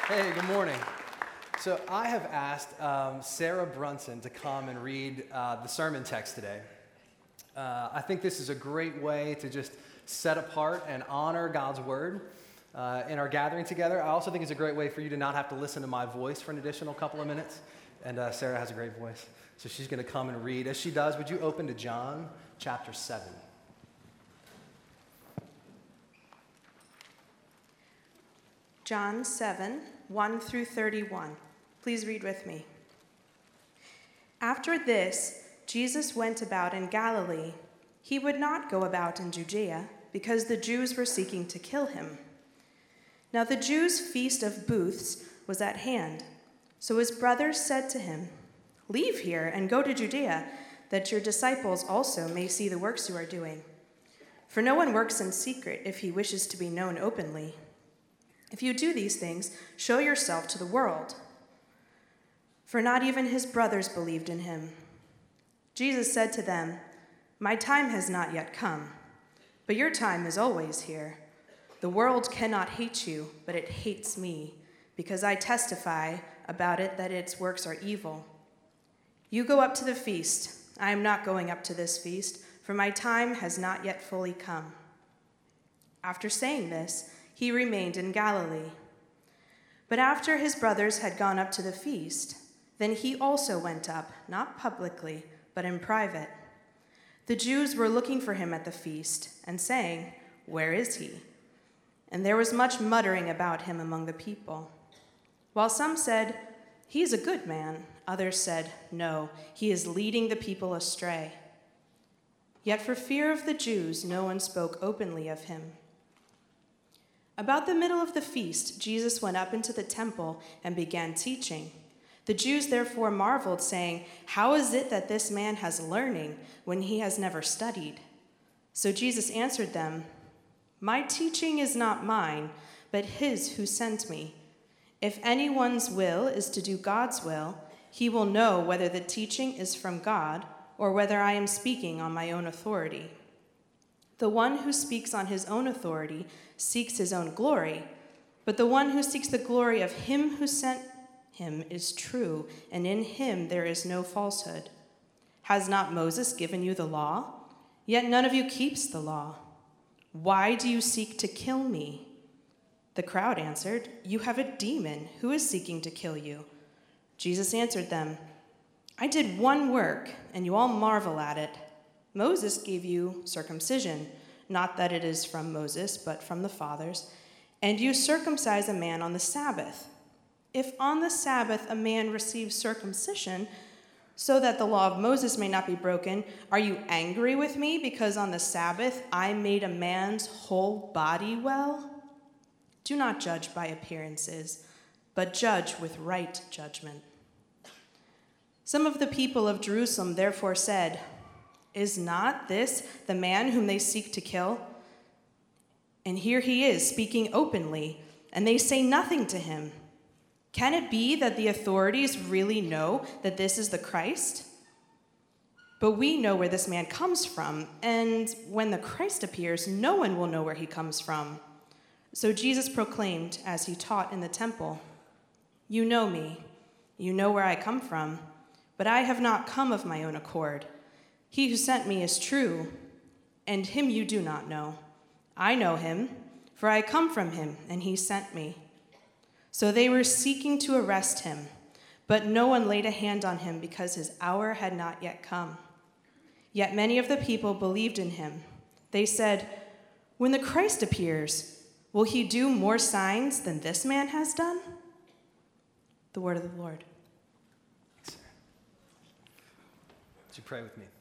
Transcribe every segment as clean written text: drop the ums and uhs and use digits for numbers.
Hey, good morning. So I have asked Sarah Brunson to come and read the sermon text today. I think this is a great way to just set apart and honor God's word in our gathering together. I also think it's a great way for you to not have to listen to my voice for an additional couple of minutes. And Sarah has a great voice, so she's going to come and read. As she does, would you open to John chapter 7? John 7, 1 through 31. Please read with me. After this, Jesus went about in Galilee. He would not go about in Judea, because the Jews were seeking to kill him. Now the Jews' feast of booths was at hand. So his brothers said to him, "Leave here and go to Judea, that your disciples also may see the works you are doing. For no one works in secret if he wishes to be known openly. If you do these things, show yourself to the world." For not even his brothers believed in him. Jesus said to them, "My time has not yet come, but your time is always here. The world cannot hate you, but it hates me, because I testify about it that its works are evil. You go up to the feast. I am not going up to this feast, for my time has not yet fully come." After saying this, he remained in Galilee. But after his brothers had gone up to the feast, then he also went up, not publicly, but in private. The Jews were looking for him at the feast and saying, "Where is he?" And there was much muttering about him among the people. While some said, "He is a good man," others said, "No, he is leading the people astray." Yet for fear of the Jews, no one spoke openly of him. About the middle of the feast, Jesus went up into the temple and began teaching. The Jews therefore marveled, saying, "How is it that this man has learning when he has never studied?" So Jesus answered them, "My teaching is not mine, but his who sent me. If anyone's will is to do God's will, he will know whether the teaching is from God or whether I am speaking on my own authority. The one who speaks on his own authority seeks his own glory, but the one who seeks the glory of him who sent him is true, and in him there is no falsehood. Has not Moses given you the law? Yet none of you keeps the law. Why do you seek to kill me?" The crowd answered, "You have a demon. Who is seeking to kill you?" Jesus answered them, "I did one work, and you all marvel at it. Moses gave you circumcision, not that it is from Moses, but from the fathers, and you circumcise a man on the Sabbath. If on the Sabbath a man receives circumcision, so that the law of Moses may not be broken, are you angry with me because on the Sabbath I made a man's whole body well? Do not judge by appearances, but judge with right judgment." Some of the people of Jerusalem therefore said, "Is not this the man whom they seek to kill? And here he is speaking openly, and they say nothing to him. Can it be that the authorities really know that this is the Christ? But we know where this man comes from, and when the Christ appears, no one will know where he comes from." So Jesus proclaimed as he taught in the temple, "You know me, you know where I come from, but I have not come of my own accord. He who sent me is true, and him you do not know. I know him, for I come from him, and he sent me." So they were seeking to arrest him, but no one laid a hand on him because his hour had not yet come. Yet many of the people believed in him. They said, "When the Christ appears, will he do more signs than this man has done?" The word of the Lord. Thanks, Sarah. Would you pray with me?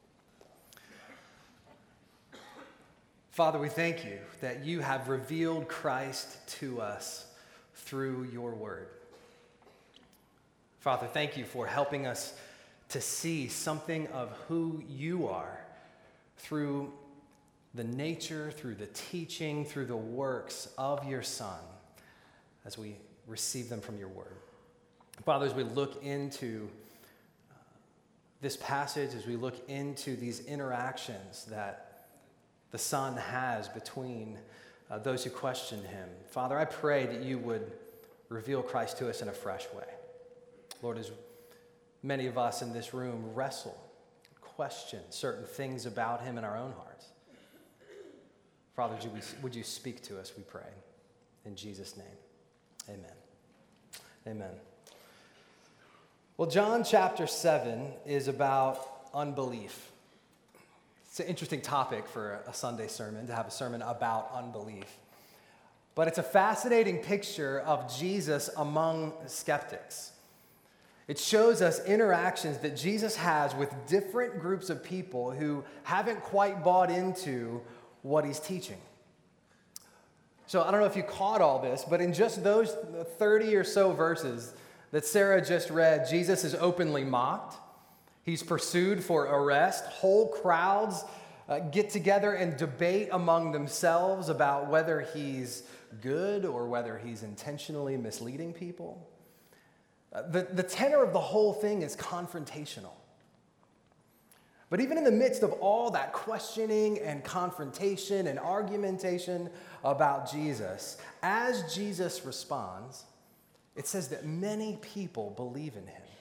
Father, we thank you that you have revealed Christ to us through your word. Father, thank you for helping us to see something of who you are through the nature, through the teaching, through the works of your Son as we receive them from your word. Father, as we look into this passage, as we look into these interactions that the Son has between those who question him, Father, I pray that you would reveal Christ to us in a fresh way. Lord, as many of us in this room wrestle, question certain things about him in our own hearts, Father, would you speak to us, we pray. In Jesus' name, amen. Amen. Well, John chapter 7 is about unbelief. It's an interesting topic for a Sunday sermon, to have a sermon about unbelief. But it's a fascinating picture of Jesus among skeptics. It shows us interactions that Jesus has with different groups of people who haven't quite bought into what he's teaching. So I don't know if you caught all this, but in just those 30 or so verses that Sarah just read, Jesus is openly mocked. He's pursued for arrest. Whole crowds get together and debate among themselves about whether he's good or whether he's intentionally misleading people. The tenor of the whole thing is confrontational. But even in the midst of all that questioning and confrontation and argumentation about Jesus, as Jesus responds, it says that many people believe in him.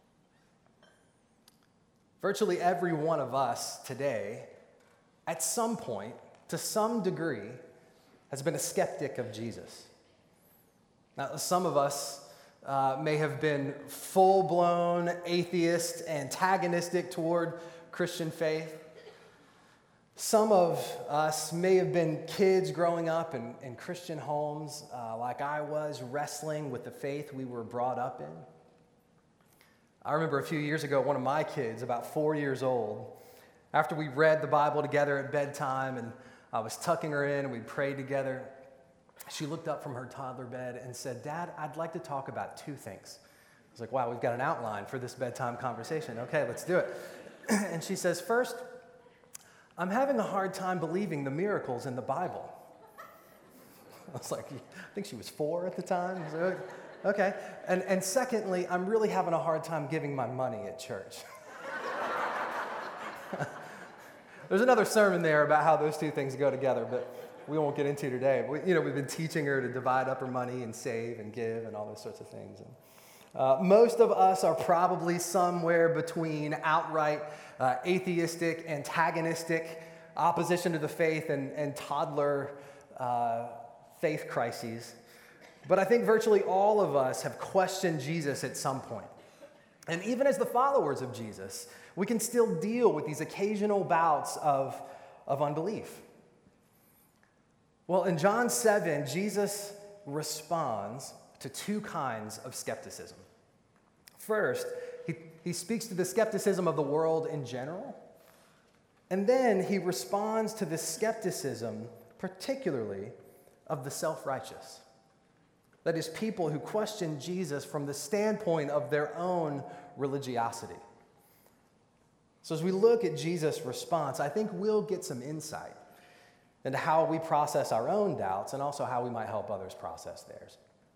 Virtually every one of us today, at some point, to some degree, has been a skeptic of Jesus. Now, some of us may have been full-blown atheist, antagonistic toward Christian faith. Some of us may have been kids growing up in Christian homes, like I was, wrestling with the faith we were brought up in. I remember a few years ago, one of my kids, about 4 years old, after we read the Bible together at bedtime and I was tucking her in and we prayed together, she looked up from her toddler bed and said, "Dad, I'd like to talk about two things." I was like, wow, we've got an outline for this bedtime conversation. Okay, let's do it. And she says, "First, I'm having a hard time believing the miracles in the Bible." I was like, I think she was 4 at the time. I was like, okay. And secondly, I'm really having a hard time giving my money at church. There's another sermon there about how those two things go together, but we won't get into today. We've been teaching her to divide up her money and save and give and all those sorts of things. And, most of us are probably somewhere between outright atheistic, antagonistic, opposition to the faith, and toddler faith crises. But I think virtually all of us have questioned Jesus at some point. And even as the followers of Jesus, we can still deal with these occasional bouts of unbelief. Well, in John 7, Jesus responds to two kinds of skepticism. First, he speaks to the skepticism of the world in general, and then he responds to the skepticism, particularly of the self-righteous. That is, people who question Jesus from the standpoint of their own religiosity. So as we look at Jesus' response, I think we'll get some insight into how we process our own doubts and also how we might help others process theirs.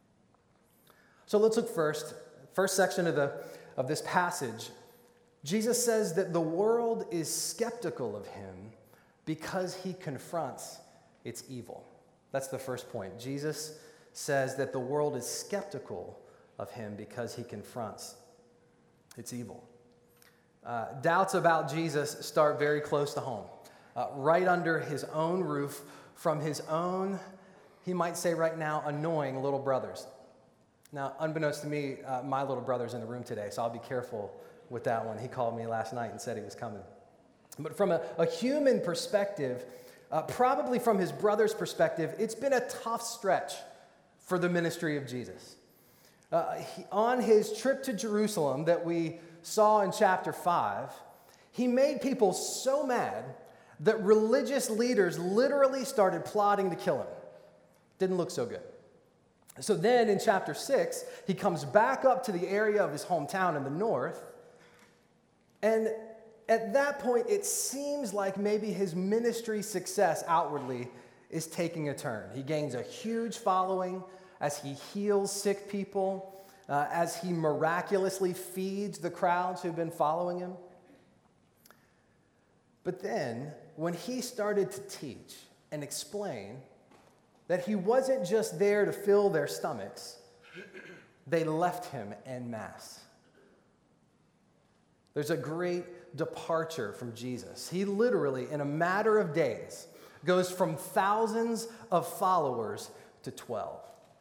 So let's look first section of this passage. Jesus says that the world is skeptical of him because he confronts its evil. That's the first point. Jesus says that the world is skeptical of him because he confronts its evil. Doubts about Jesus start very close to home, right under his own roof, from his own, he might say right now, annoying little brothers. Now, unbeknownst to me, my little brother's in the room today, so I'll be careful with that one. He called me last night and said he was coming. But from a human perspective, probably from his brother's perspective, it's been a tough stretch for the ministry of Jesus. On his trip to Jerusalem that we saw in chapter 5, he made people so mad that religious leaders literally started plotting to kill him. Didn't look so good. So then in chapter 6, he comes back up to the area of his hometown in the north, and at that point, it seems like maybe his ministry success outwardly is taking a turn. He gains a huge following as he heals sick people, as he miraculously feeds the crowds who've been following him. But then, when he started to teach and explain that he wasn't just there to fill their stomachs, they left him en masse. There's a great departure from Jesus. He literally, in a matter of days, goes from thousands of followers to 12.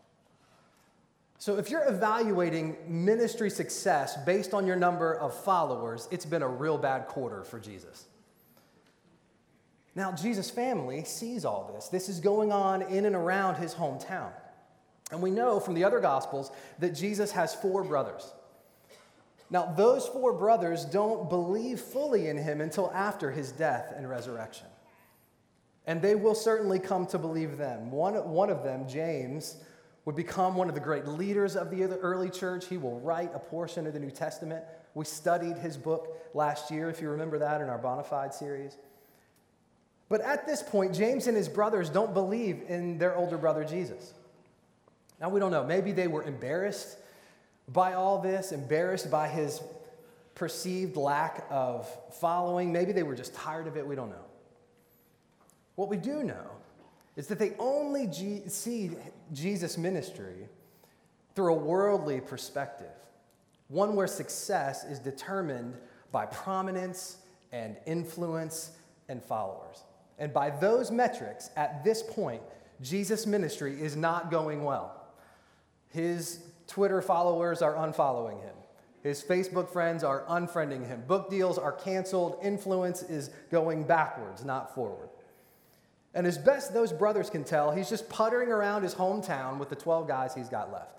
So if you're evaluating ministry success based on your number of followers, it's been a real bad quarter for Jesus. Now, Jesus' family sees all this. This is going on in and around his hometown. And we know from the other Gospels that Jesus has 4 brothers. Now, those 4 brothers don't believe fully in him until after his death and resurrection. And they will certainly come to believe them. One of them, James, would become one of the great leaders of the early church. He will write a portion of the New Testament. We studied his book last year, if you remember that, in our Bonafide series. But at this point, James and his brothers don't believe in their older brother, Jesus. Now, we don't know. Maybe they were embarrassed by all this, embarrassed by his perceived lack of following. Maybe they were just tired of it. We don't know. What we do know is that they only see Jesus' ministry through a worldly perspective, one where success is determined by prominence and influence and followers. And by those metrics, at this point, Jesus' ministry is not going well. His Twitter followers are unfollowing him. His Facebook friends are unfriending him. Book deals are canceled. Influence is going backwards, not forward. And as best those brothers can tell, he's just puttering around his hometown with the 12 guys he's got left.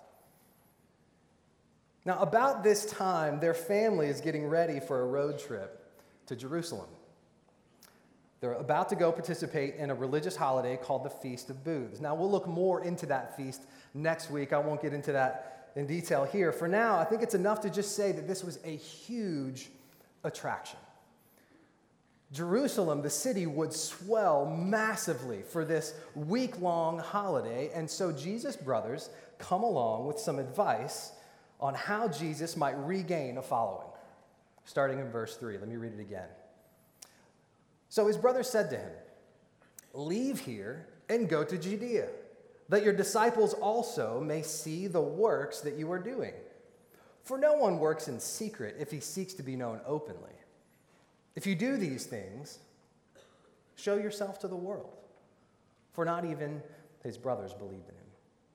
Now, about this time, their family is getting ready for a road trip to Jerusalem. They're about to go participate in a religious holiday called the Feast of Booths. Now, we'll look more into that feast next week. I won't get into that in detail here. For now, I think it's enough to just say that this was a huge attraction. Jerusalem, the city, would swell massively for this week-long holiday, and so Jesus' brothers come along with some advice on how Jesus might regain a following. Starting in verse 3, let me read it again. So his brothers said to him, "Leave here and go to Judea, that your disciples also may see the works that you are doing. For no one works in secret if he seeks to be known openly. If you do these things, show yourself to the world." For not even his brothers believed in him.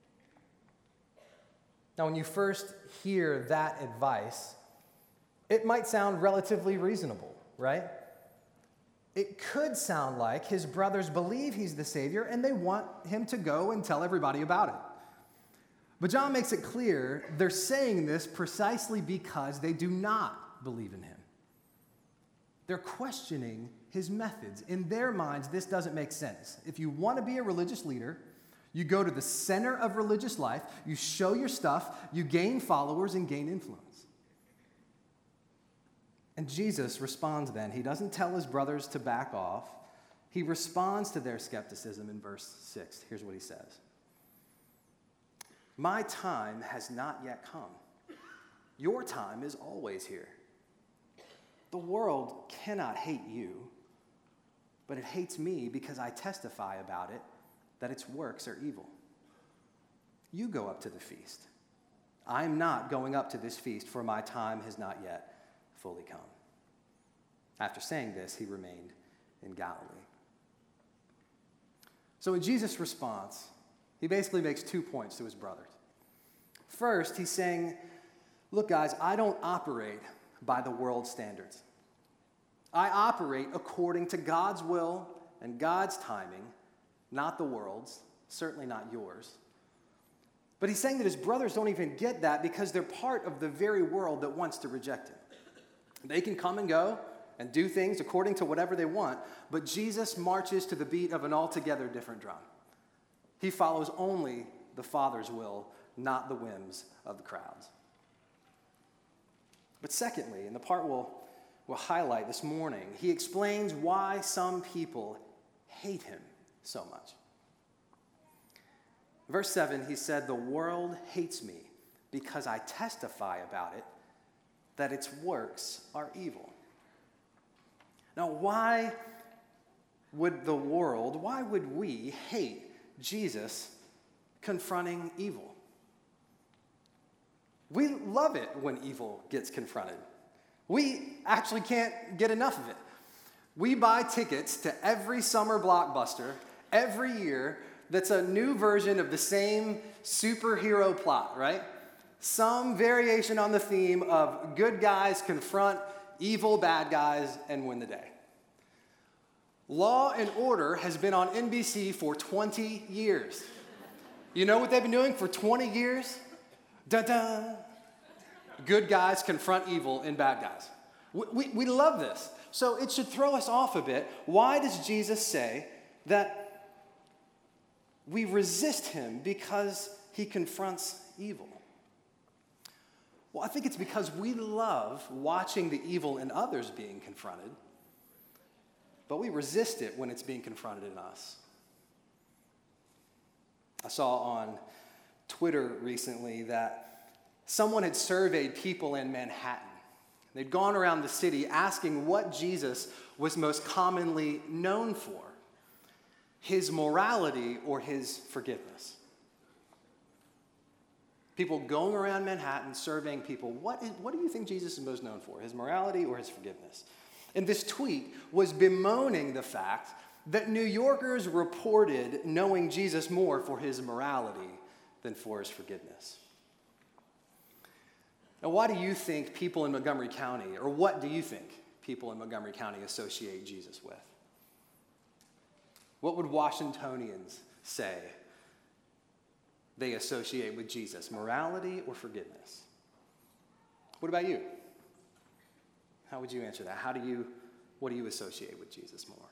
Now, when you first hear that advice, it might sound relatively reasonable, right? It could sound like his brothers believe he's the Savior and they want him to go and tell everybody about it. But John makes it clear they're saying this precisely because they do not believe in him. They're questioning his methods. In their minds, this doesn't make sense. If you want to be a religious leader, you go to the center of religious life, you show your stuff, you gain followers and gain influence. And Jesus responds then. He doesn't tell his brothers to back off. He responds to their skepticism in verse 6. Here's what he says. "My time has not yet come. Your time is always here. The world cannot hate you, but it hates me because I testify about it that its works are evil. You go up to the feast. I am not going up to this feast, for my time has not yet fully come." After saying this, he remained in Galilee. So in Jesus' response, he basically makes 2 points to his brothers. First, he's saying, look, guys, I don't operate by the world's standards. I operate according to God's will and God's timing, not the world's, certainly not yours. But he's saying that his brothers don't even get that because they're part of the very world that wants to reject him. They can come and go and do things according to whatever they want, but Jesus marches to the beat of an altogether different drum. He follows only the Father's will, not the whims of the crowds. But secondly, and the part we'll highlight this morning, he explains why some people hate him so much. Verse 7, he said, "The world hates me because I testify about it, that its works are evil." Now, why would we hate Jesus confronting evil? We love it when evil gets confronted. We actually can't get enough of it. We buy tickets to every summer blockbuster every year that's a new version of the same superhero plot, right? Some variation on the theme of good guys confront evil bad guys and win the day. Law and Order has been on NBC for 20 years. You know what they've been doing for 20 years? Da-da! Good guys confront evil and bad guys. We love this. So it should throw us off a bit. Why does Jesus say that we resist him because he confronts evil? Well, I think it's because we love watching the evil in others being confronted, but we resist it when it's being confronted in us. I saw on Twitter recently that someone had surveyed people in Manhattan. They'd gone around the city asking what Jesus was most commonly known for, his morality or his forgiveness. People going around Manhattan surveying people, what do you think Jesus is most known for, his morality or his forgiveness? And this tweet was bemoaning the fact that New Yorkers reported knowing Jesus more for his morality than for his forgiveness. Now, why do you think people in Montgomery County, or what do you think people in Montgomery County associate Jesus with? What would Washingtonians say they associate with Jesus, morality or forgiveness? What about you? How would you answer that? What do you associate with Jesus more?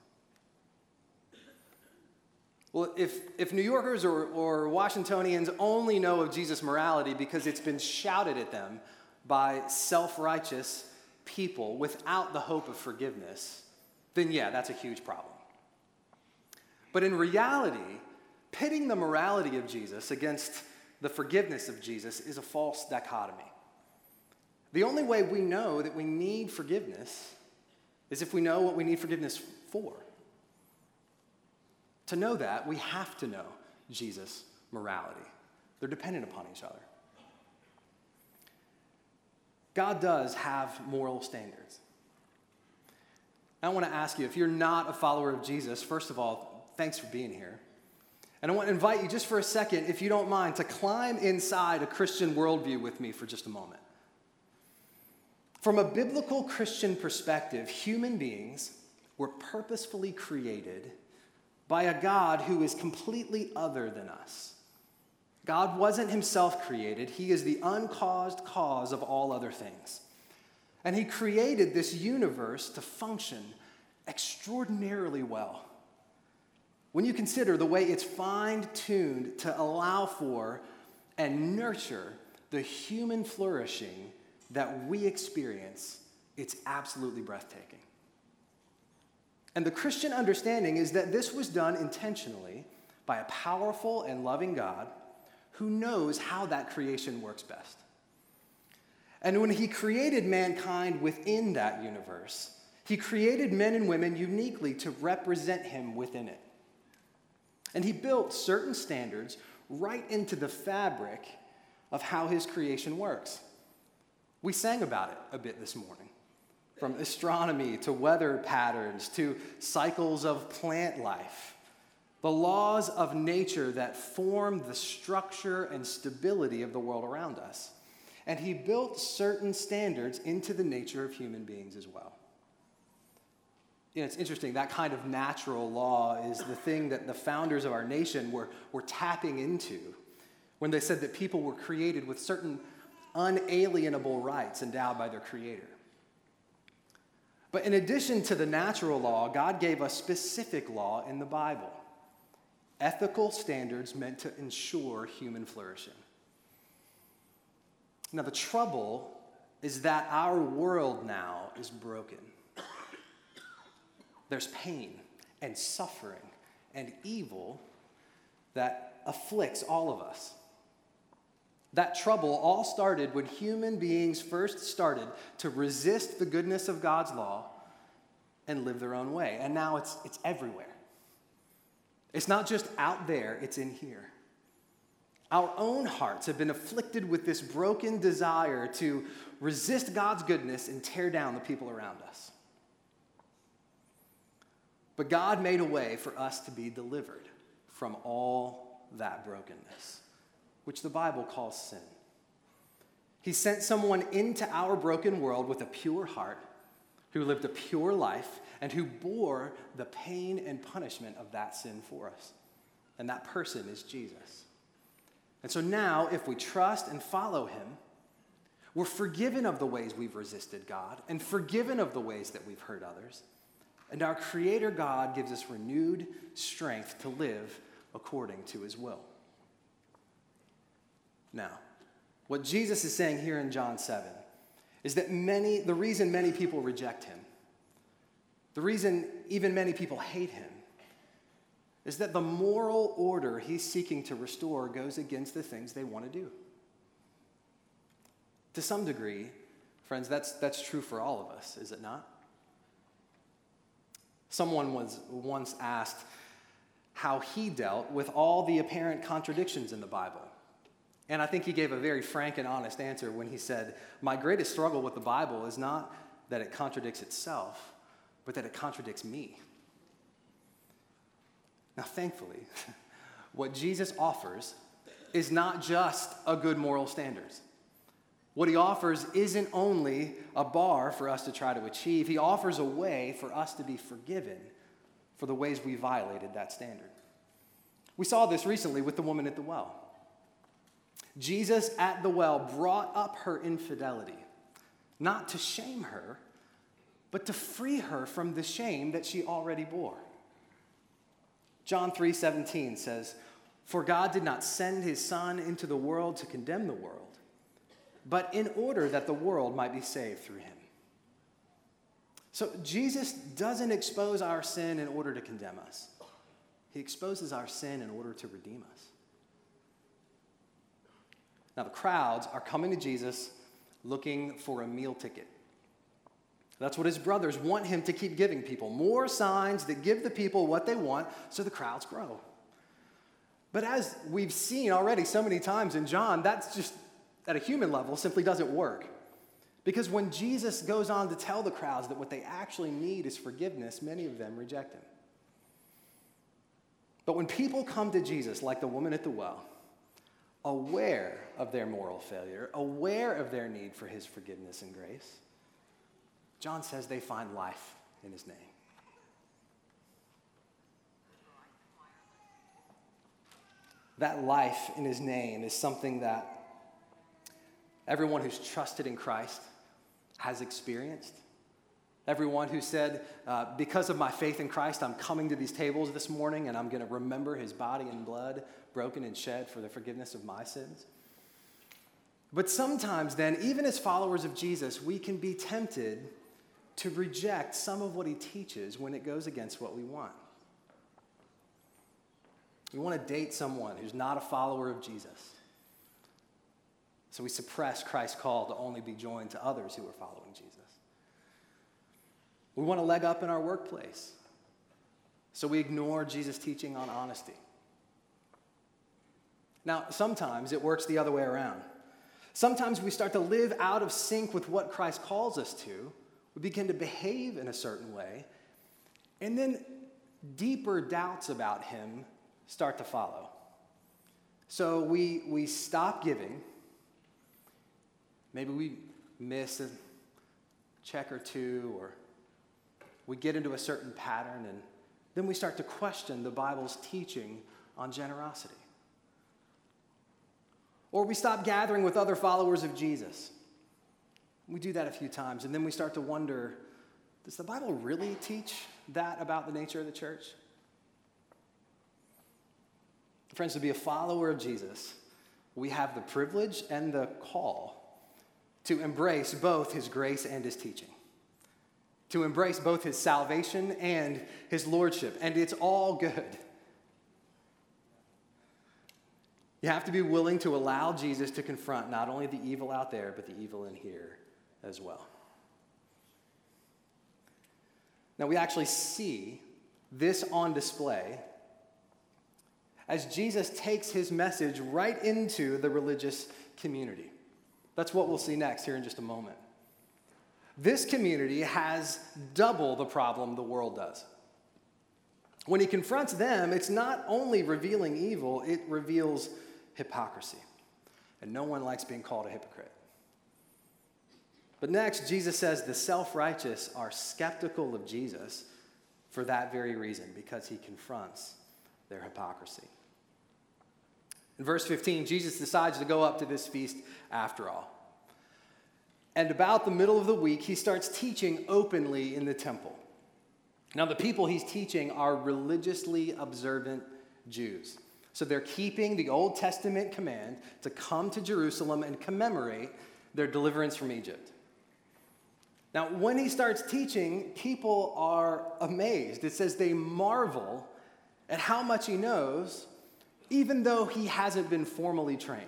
Well, if New Yorkers or Washingtonians only know of Jesus' morality because it's been shouted at them by self-righteous people without the hope of forgiveness, then yeah, that's a huge problem. But in reality, pitting the morality of Jesus against the forgiveness of Jesus is a false dichotomy. The only way we know that we need forgiveness is if we know what we need forgiveness for. To know that, we have to know Jesus' morality. They're dependent upon each other. God does have moral standards. I want to ask you, if you're not a follower of Jesus, first of all, thanks for being here. And I want to invite you just for a second, if you don't mind, to climb inside a Christian worldview with me for just a moment. From a biblical Christian perspective, human beings were purposefully created by a God who is completely other than us. God wasn't himself created. He is the uncaused cause of all other things. And he created this universe to function extraordinarily well. When you consider the way it's fine-tuned to allow for and nurture the human flourishing that we experience, it's absolutely breathtaking. And the Christian understanding is that this was done intentionally by a powerful and loving God who knows how that creation works best. And when he created mankind within that universe, he created men and women uniquely to represent him within it. And he built certain standards right into the fabric of how his creation works. We sang about it a bit this morning. From astronomy to weather patterns to cycles of plant life, the laws of nature that form the structure and stability of the world around us. And he built certain standards into the nature of human beings as well. You know, it's interesting, that kind of natural law is the thing that the founders of our nation were tapping into when they said that people were created with certain unalienable rights endowed by their Creator. But in addition to the natural law, God gave us specific law in the Bible. Ethical standards meant to ensure human flourishing. Now, the trouble is that our world now is broken. There's pain and suffering and evil that afflicts all of us. That trouble all started when human beings first started to resist the goodness of God's law and live their own way. And now it's everywhere. It's not just out there, it's in here. Our own hearts have been afflicted with this broken desire to resist God's goodness and tear down the people around us. But God made a way for us to be delivered from all that brokenness, which the Bible calls sin. He sent someone into our broken world with a pure heart, who lived a pure life, and who bore the pain and punishment of that sin for us. And that person is Jesus. And so now, if we trust and follow him, we're forgiven of the ways we've resisted God and forgiven of the ways that we've hurt others. And our Creator God gives us renewed strength to live according to his will. Now, what Jesus is saying here in John 7 is that the reason many people reject him, the reason even many people hate him, is that the moral order he's seeking to restore goes against the things they want to do. To some degree, friends, that's true for all of us, is it not? Someone was once asked how he dealt with all the apparent contradictions in the Bible. And I think he gave a very frank and honest answer when he said, "My greatest struggle with the Bible is not that it contradicts itself, but that it contradicts me." Now, thankfully, what Jesus offers is not just a good moral standards. What he offers isn't only a bar for us to try to achieve. He offers a way for us to be forgiven for the ways we violated that standard. We saw this recently with the woman at the well. Jesus at the well brought up her infidelity, not to shame her, but to free her from the shame that she already bore. John 3:17 says, "For God did not send his Son into the world to condemn the world, but in order that the world might be saved through him." So Jesus doesn't expose our sin in order to condemn us. He exposes our sin in order to redeem us. Now the crowds are coming to Jesus looking for a meal ticket. That's what his brothers want him to keep giving people. More signs that give the people what they want so the crowds grow. But as we've seen already so many times in John, that's just, at a human level, simply doesn't work. Because when Jesus goes on to tell the crowds that what they actually need is forgiveness, many of them reject him. But when people come to Jesus, like the woman at the well, aware of their moral failure, aware of their need for his forgiveness and grace, John says they find life in his name. That life in his name is something that everyone who's trusted in Christ has experienced. Everyone who said, because of my faith in Christ, I'm coming to these tables this morning and I'm going to remember his body and blood broken and shed for the forgiveness of my sins. But sometimes then, even as followers of Jesus, we can be tempted to reject some of what he teaches when it goes against what we want. We want to date someone who's not a follower of Jesus. So we suppress Christ's call to only be joined to others who are following Jesus. We want to leg up in our workplace. So we ignore Jesus' teaching on honesty. Now, sometimes it works the other way around. Sometimes we start to live out of sync with what Christ calls us to. We begin to behave in a certain way, and then deeper doubts about him start to follow. So we stop giving. Maybe we miss a check or two, or we get into a certain pattern, and then we start to question the Bible's teaching on generosity. Or we stop gathering with other followers of Jesus. We do that a few times, and then we start to wonder, does the Bible really teach that about the nature of the church? Friends, to be a follower of Jesus, we have the privilege and the call to embrace both his grace and his teaching, to embrace both his salvation and his lordship, and it's all good. You have to be willing to allow Jesus to confront not only the evil out there, but the evil in here as well. Now, we actually see this on display as Jesus takes his message right into the religious community. That's what we'll see next here in just a moment. This community has double the problem the world does. When he confronts them, it's not only revealing evil, it reveals hypocrisy. And no one likes being called a hypocrite. But next, Jesus says the self-righteous are skeptical of Jesus for that very reason, because he confronts their hypocrisy. In verse 15, Jesus decides to go up to this feast after all. And about the middle of the week, he starts teaching openly in the temple. Now, the people he's teaching are religiously observant Jews. So they're keeping the Old Testament command to come to Jerusalem and commemorate their deliverance from Egypt. Now, when he starts teaching, people are amazed. It says they marvel at how much he knows, even though he hasn't been formally trained.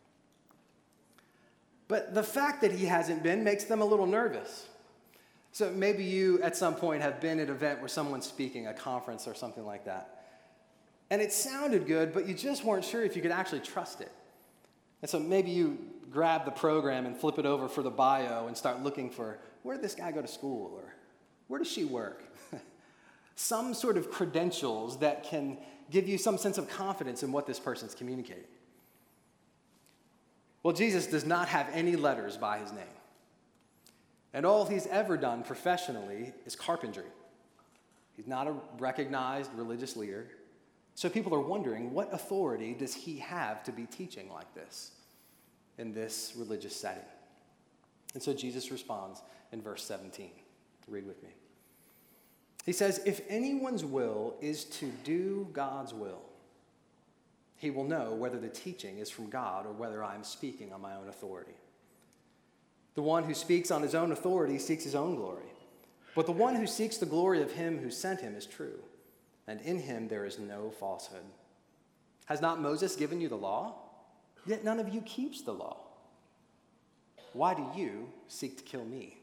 But the fact that he hasn't been makes them a little nervous. So maybe you, at some point, have been at an event where someone's speaking, a conference or something like that. And it sounded good, but you just weren't sure if you could actually trust it. And so maybe you grab the program and flip it over for the bio and start looking for, where did this guy go to school? Or where does she work? Some sort of credentials that can give you some sense of confidence in what this person's communicating. Well, Jesus does not have any letters by his name. And all he's ever done professionally is carpentry. He's not a recognized religious leader. So people are wondering, what authority does he have to be teaching like this in this religious setting? And so Jesus responds in verse 17. Read with me. He says, if anyone's will is to do God's will, he will know whether the teaching is from God or whether I am speaking on my own authority. The one who speaks on his own authority seeks his own glory. But the one who seeks the glory of him who sent him is true, and in him there is no falsehood. Has not Moses given you the law? Yet none of you keeps the law. Why do you seek to kill me?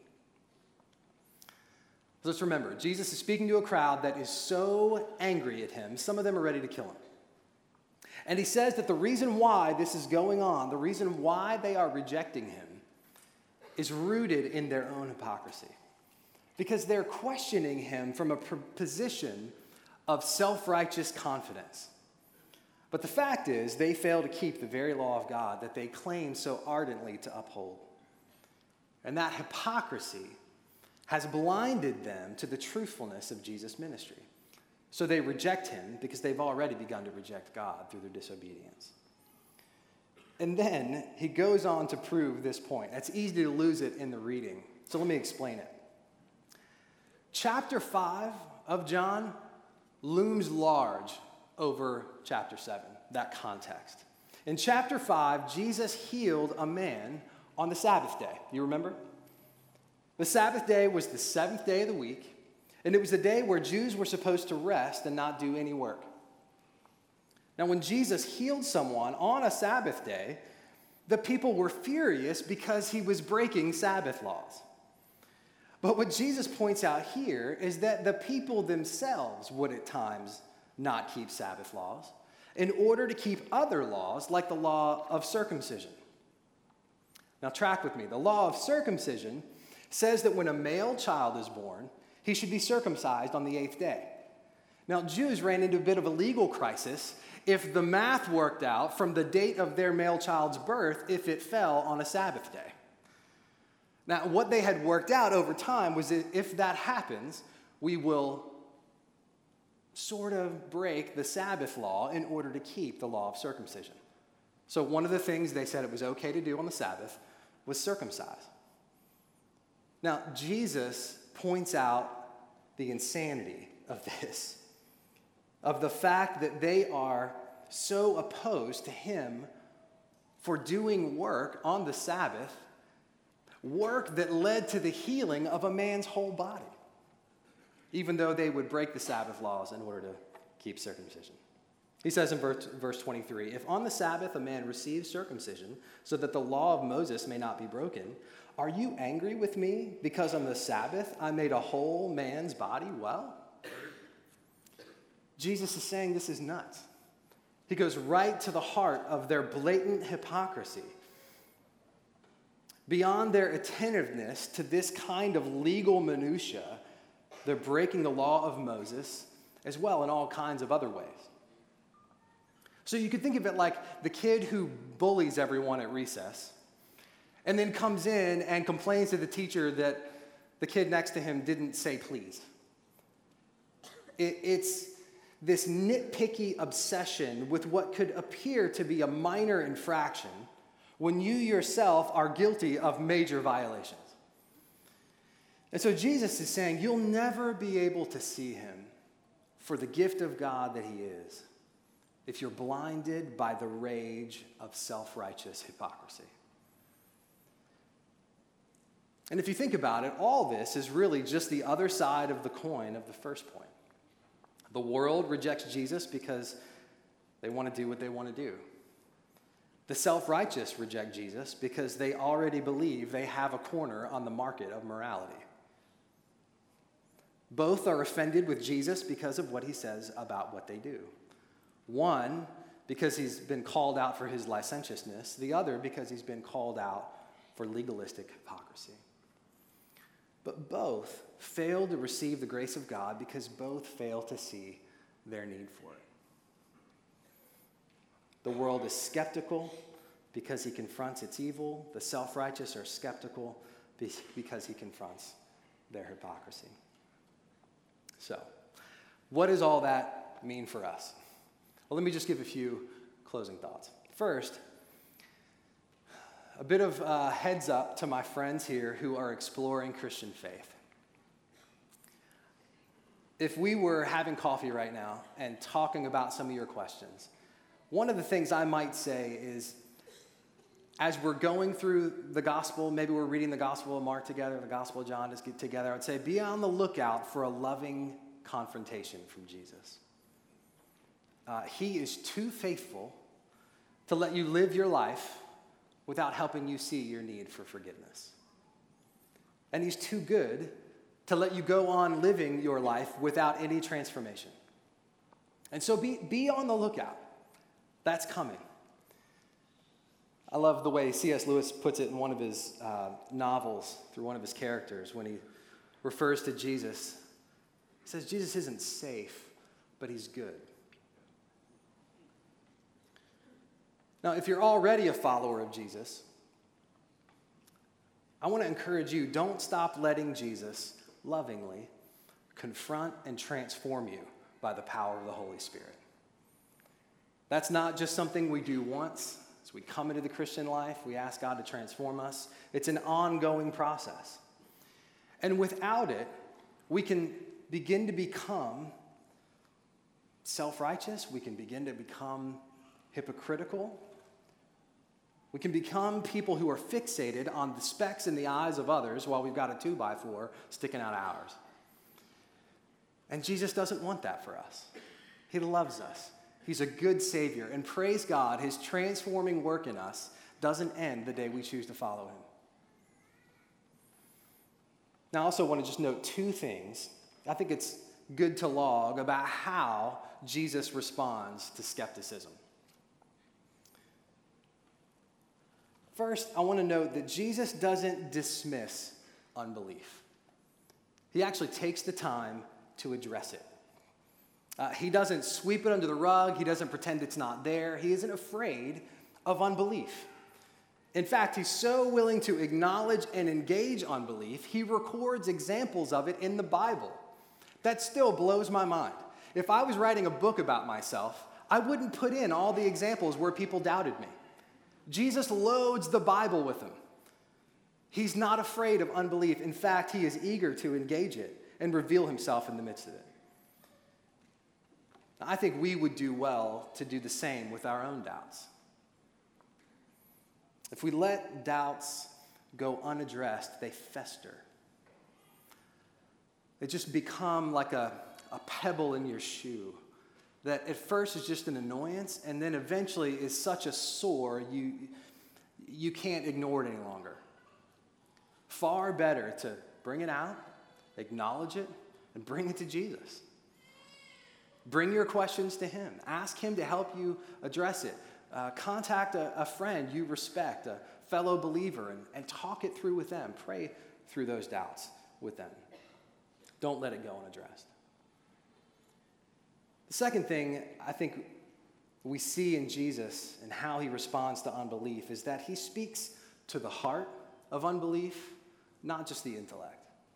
So let's remember, Jesus is speaking to a crowd that is so angry at him, some of them are ready to kill him. And he says that the reason why this is going on, the reason why they are rejecting him, is rooted in their own hypocrisy. Because they're questioning him from a position of self-righteous confidence. But the fact is, they fail to keep the very law of God that they claim so ardently to uphold. And that hypocrisy has blinded them to the truthfulness of Jesus' ministry. So they reject him because they've already begun to reject God through their disobedience. And then he goes on to prove this point. It's easy to lose it in the reading. So let me explain it. Chapter 5 of John looms large over chapter 7, that context. In chapter 5, Jesus healed a man on the Sabbath day. You remember? The Sabbath day was the seventh day of the week, and it was the day where Jews were supposed to rest and not do any work. Now, when Jesus healed someone on a Sabbath day, the people were furious because he was breaking Sabbath laws. But what Jesus points out here is that the people themselves would at times not keep Sabbath laws in order to keep other laws, like the law of circumcision. Now, track with me. The law of circumcision says that when a male child is born, he should be circumcised on the 8th day. Now, Jews ran into a bit of a legal crisis if the math worked out from the date of their male child's birth if it fell on a Sabbath day. Now, what they had worked out over time was that if that happens, we will sort of break the Sabbath law in order to keep the law of circumcision. So one of the things they said it was okay to do on the Sabbath was circumcise. Now, Jesus points out the insanity of this, of the fact that they are so opposed to him for doing work on the Sabbath, work that led to the healing of a man's whole body, even though they would break the Sabbath laws in order to keep circumcision. He says in verse 23, if on the Sabbath a man receives circumcision so that the law of Moses may not be broken, are you angry with me because on the Sabbath I made a whole man's body well? Jesus is saying this is nuts. He goes right to the heart of their blatant hypocrisy. Beyond their attentiveness to this kind of legal minutia, they're breaking the law of Moses as well in all kinds of other ways. So you could think of it like the kid who bullies everyone at recess and then comes in and complains to the teacher that the kid next to him didn't say please. It's this nitpicky obsession with what could appear to be a minor infraction when you yourself are guilty of major violations. And so Jesus is saying you'll never be able to see him for the gift of God that he is if you're blinded by the rage of self-righteous hypocrisy. And if you think about it, all this is really just the other side of the coin of the first point. The world rejects Jesus because they want to do what they want to do. The self-righteous reject Jesus because they already believe they have a corner on the market of morality. Both are offended with Jesus because of what he says about what they do. One, because he's been called out for his licentiousness. The other, because he's been called out for legalistic hypocrisy. But both fail to receive the grace of God because both fail to see their need for it. The world is skeptical because he confronts its evil. The self-righteous are skeptical because he confronts their hypocrisy. So, what does all that mean for us? Well, let me just give a few closing thoughts. First, a bit of heads up to my friends here who are exploring Christian faith. If we were having coffee right now and talking about some of your questions, one of the things I might say is, as we're going through the gospel, maybe we're reading the Gospel of Mark together, the Gospel of John together, I'd say be on the lookout for a loving confrontation from Jesus. He is too faithful to let you live your life without helping you see your need for forgiveness. And he's too good to let you go on living your life without any transformation. And so be on the lookout. That's coming. I love the way C.S. Lewis puts it in one of his novels through one of his characters when he refers to Jesus. He says, Jesus isn't safe, but he's good. Now, if you're already a follower of Jesus, I want to encourage you, don't stop letting Jesus lovingly confront and transform you by the power of the Holy Spirit. That's not just something we do once. As we come into the Christian life, we ask God to transform us. It's an ongoing process. And without it, we can begin to become self-righteous. We can begin to become hypocritical. We can become people who are fixated on the specks in the eyes of others while we've got a 2x4 sticking out of ours. And Jesus doesn't want that for us. He loves us. He's a good Savior. And praise God, his transforming work in us doesn't end the day we choose to follow him. Now, I also want to just note two things. I think it's good to log about how Jesus responds to skepticism. First, I want to note that Jesus doesn't dismiss unbelief. He actually takes the time to address it. He doesn't sweep it under the rug. He doesn't pretend it's not there. He isn't afraid of unbelief. In fact, he's so willing to acknowledge and engage unbelief, he records examples of it in the Bible. That still blows my mind. If I was writing a book about myself, I wouldn't put in all the examples where people doubted me. Jesus loads the Bible with them. He's not afraid of unbelief. In fact, he is eager to engage it and reveal himself in the midst of it. I think we would do well to do the same with our own doubts. If we let doubts go unaddressed, they fester. They just become like a pebble in your shoe that at first is just an annoyance and then eventually is such a sore you can't ignore it any longer. Far better to bring it out, acknowledge it, and bring it to Jesus. Bring your questions to him. Ask him to help you address it. Contact a friend you respect, a fellow believer, and talk it through with them. Pray through those doubts with them. Don't let it go unaddressed. The second thing I think we see in Jesus and how he responds to unbelief is that he speaks to the heart of unbelief, not just the intellect.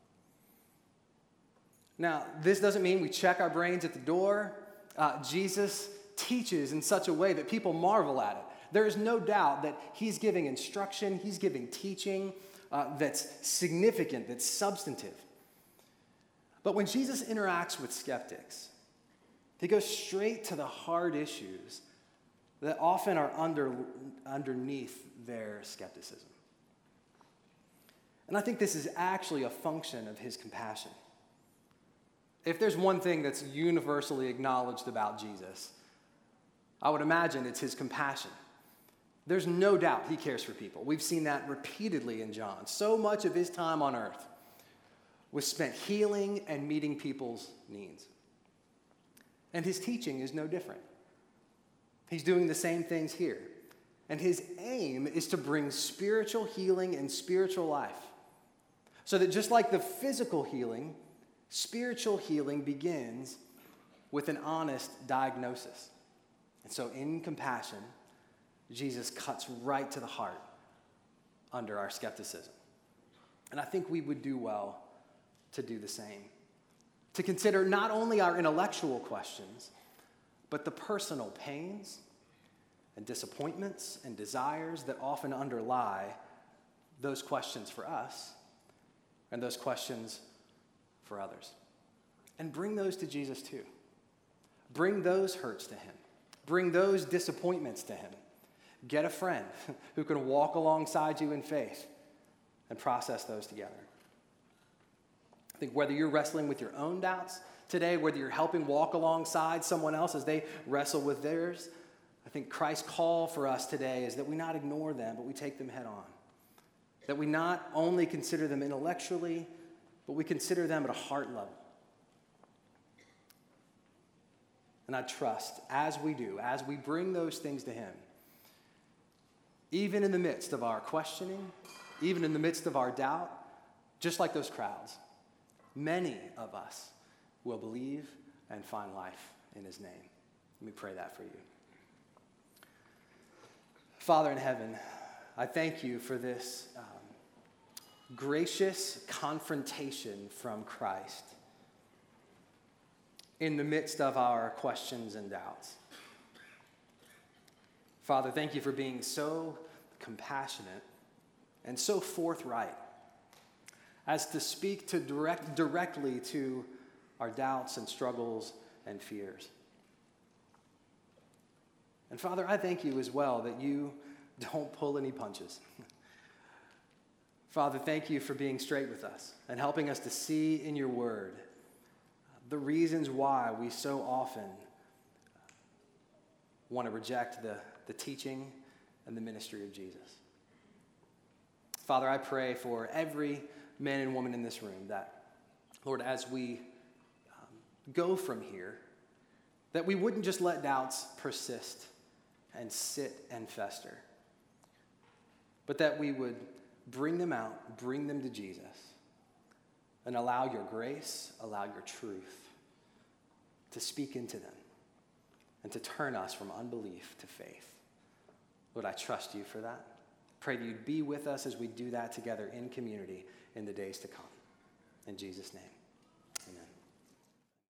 Now, this doesn't mean we check our brains at the door. Jesus teaches in such a way that people marvel at it. There is no doubt that he's giving instruction, he's giving teaching that's significant, that's substantive. But when Jesus interacts with skeptics, he goes straight to the hard issues that often are underneath their skepticism. And I think this is actually a function of his compassion. If there's one thing that's universally acknowledged about Jesus, I would imagine it's his compassion. There's no doubt he cares for people. We've seen that repeatedly in John. So much of his time on earth was spent healing and meeting people's needs. And his teaching is no different. He's doing the same things here. And his aim is to bring spiritual healing and spiritual life. So that just like the physical healing, spiritual healing begins with an honest diagnosis. And so in compassion, Jesus cuts right to the heart under our skepticism. And I think we would do well to do the same. To consider not only our intellectual questions, but the personal pains and disappointments and desires that often underlie those questions for us and those questions for others. And bring those to Jesus too. Bring those hurts to him. Bring those disappointments to him. Get a friend who can walk alongside you in faith and process those together. I think whether you're wrestling with your own doubts today, whether you're helping walk alongside someone else as they wrestle with theirs, I think Christ's call for us today is that we not ignore them, but we take them head on. That we not only consider them intellectually, but we consider them at a heart level. And I trust, as we do, as we bring those things to him, even in the midst of our questioning, even in the midst of our doubt, just like those crowds, many of us will believe and find life in his name. Let me pray that for you. Father in heaven, I thank you for this gracious confrontation from Christ in the midst of our questions and doubts. Father, thank you for being so compassionate and so forthright as to speak to directly to our doubts and struggles and fears. And Father, I thank you as well that you don't pull any punches. Father, thank you for being straight with us and helping us to see in your word the reasons why we so often want to reject the teaching and the ministry of Jesus. Father, I pray for every man and woman in this room that, Lord, as we go from here, that we wouldn't just let doubts persist and sit and fester, but that we would bring them out, bring them to Jesus, and allow your grace, allow your truth to speak into them and to turn us from unbelief to faith. Lord, I trust you for that. Pray that you'd be with us as we do that together in community in the days to come. In Jesus' name, amen.